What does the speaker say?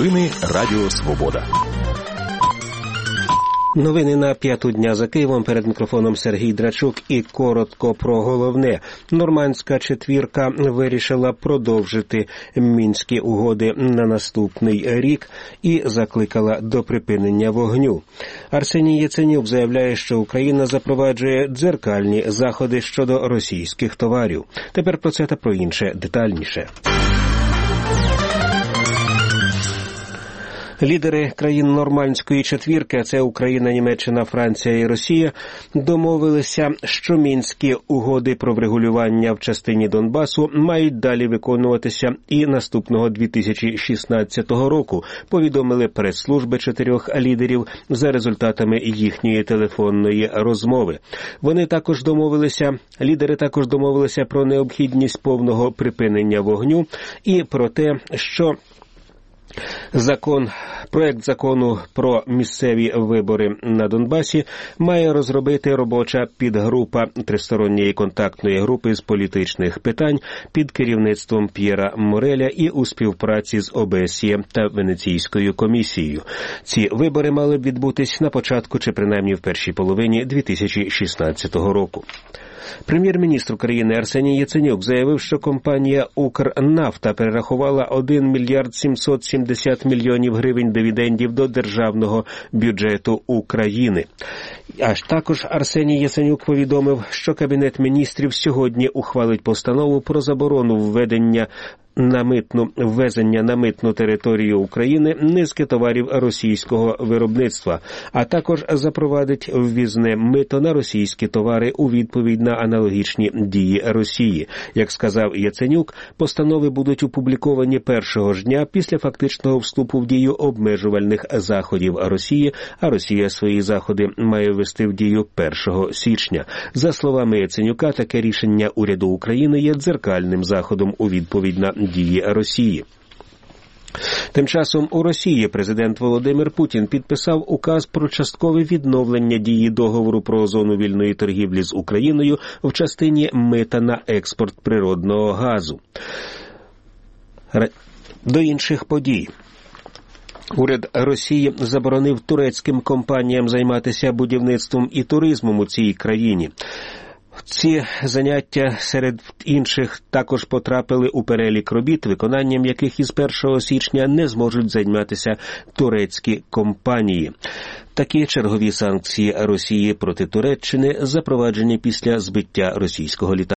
Новини Радіо Свобода. Новини на 5-ту дня за Києвом. Перед мікрофоном Сергій Драчук і коротко про головне. Нормандська четвірка вирішила продовжити Мінські угоди на наступний рік і закликала до припинення вогню. Арсеній Яценюк заявляє, що Україна запроваджує дзеркальні заходи щодо російських товарів. Тепер про це та про інше детальніше. Лідери країн Нормандської четвірки, а це Україна, Німеччина, Франція і Росія, домовилися, що Мінські угоди про врегулювання в частині Донбасу мають далі виконуватися і наступного 2016 року, повідомили прес-служби 4 лідерів за результатами їхньої телефонної розмови. Лідери також домовилися про необхідність повного припинення вогню і про те, що проект закону про місцеві вибори на Донбасі має розробити робоча підгрупа тристоронньої контактної групи з політичних питань під керівництвом П'єра Мореля і у співпраці з ОБСЄ та Венеційською комісією. Ці вибори мали б відбутись на початку чи принаймні в першій половині 2016 року. Прем'єр-міністр України Арсеній Яценюк заявив, що компанія «Укрнафта» перерахувала 1 мільярд 770 мільйонів гривень дивідендів до державного бюджету України. Аж також Арсеній Яценюк повідомив, що Кабінет міністрів сьогодні ухвалить постанову про заборону ввезення на митну територію України низки товарів російського виробництва, а також запровадить ввізне мито на російські товари у відповідь на аналогічні дії Росії. Як сказав Яценюк, постанови будуть опубліковані першого ж дня після фактичного вступу в дію обмежувальних заходів Росії, а Росія свої заходи має ввести в дію 1 січня. За словами Яценюка, таке рішення уряду України є дзеркальним заходом у відповідь на дії Росії. Тим часом у Росії президент Володимир Путін підписав указ про часткове відновлення дії договору про зону вільної торгівлі з Україною в частині мита на експорт природного газу. До інших подій. Уряд Росії заборонив турецьким компаніям займатися будівництвом і туризмом у цій країні. Ці заняття серед інших також потрапили у перелік робіт, виконанням яких із 1 січня не зможуть займатися турецькі компанії. Такі чергові санкції Росії проти Туреччини запроваджені після збиття російського літака